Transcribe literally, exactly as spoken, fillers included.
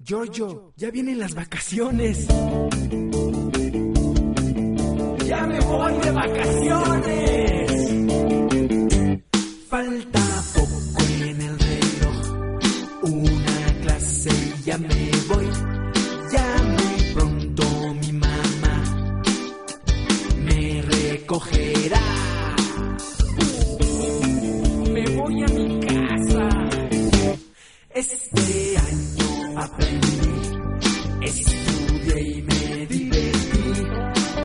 Giorgio, ya vienen las vacaciones. ¡Ya me voy de vacaciones! Falta poco en el reloj, una clase y ya me voy. Ya muy pronto mi mamá me recoge.